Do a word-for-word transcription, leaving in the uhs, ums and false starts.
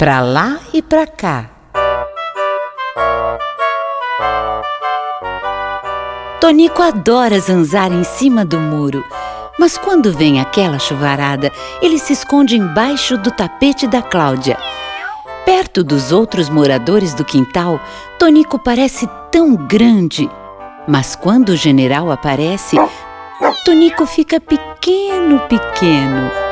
pra lá e pra cá. Tonico adora zanzar em cima do muro, mas quando vem aquela chuvarada, ele se esconde embaixo do tapete da Cláudia. Perto dos outros moradores do quintal, Tonico parece tão grande. Mas quando o general aparece, Tonico fica pequeno, pequeno.